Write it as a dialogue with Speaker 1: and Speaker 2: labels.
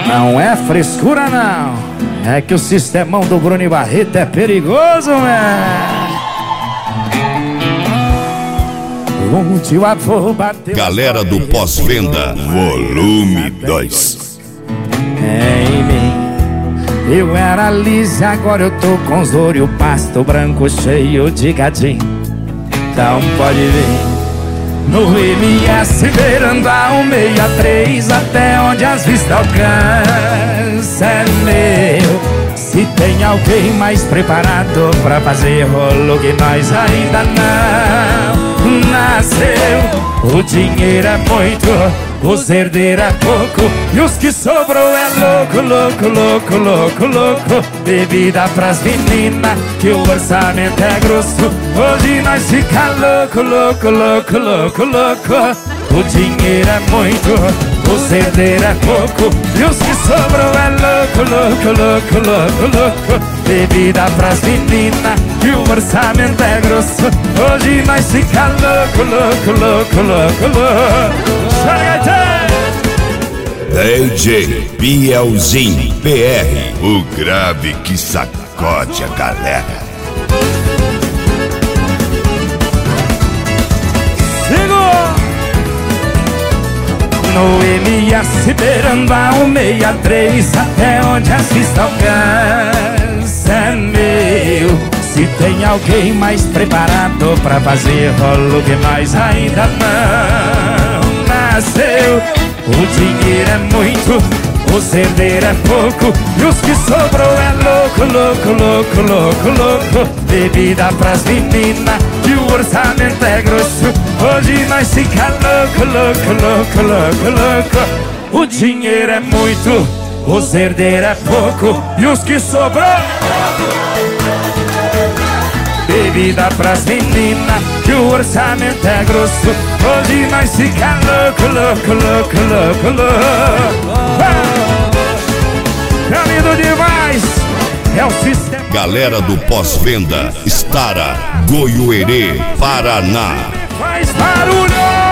Speaker 1: Não é frescura não, é que o sistemão do Bruno Barreto é perigoso, né? Onde o avô bateu.
Speaker 2: Galera do Pós-Venda, volume 2.
Speaker 1: Em mim eu era liso, agora eu tô com os olhos pasto branco cheio de gadinho. Então pode ver no MS beirando a 163 até onde as vistas alcançam. É meu. Se tem alguém mais preparado pra fazer rolo que nós ainda não nasceu. O dinheiro é muito, os herdeiros é pouco, e os que sobrou é louco, louco, louco, louco, louco. Bebida pras meninas, que o orçamento é grosso. Hoje nós fica louco, louco, louco, louco, louco. O dinheiro é muito, os herdeiros é pouco, e os que sobrou é louco, louco, louco, louco, louco. Bebida pras meninas, que o orçamento é grosso. Hoje nós fica louco, louco, louco, louco, louco.
Speaker 2: DJ Bielzinho PR, o grave que sacode a galera.
Speaker 1: No MS beirando a 163 até onde as vistas alcançam. É meu. Se tem alguém mais preparado pra fazer rolo que nós ainda não nasceu. O dinheiro é muito, os herdeiros é pouco, e os que sobrou é louco, louco, louco, louco, louco. Bebida pras meninas, que o orçamento é grosso. Hoje nós fica louco, louco, louco, louco, louco. O dinheiro é muito, os herdeiros é pouco, e os que sobrou. Bebida pras meninas, que o orçamento é grosso. Hoje nós fica louco, louco, louco, louco, louco. É lindo demais, é o sistema.
Speaker 2: Galera do Pós-Venda, Estara, Goiôerê, Paraná.
Speaker 1: Faz barulho!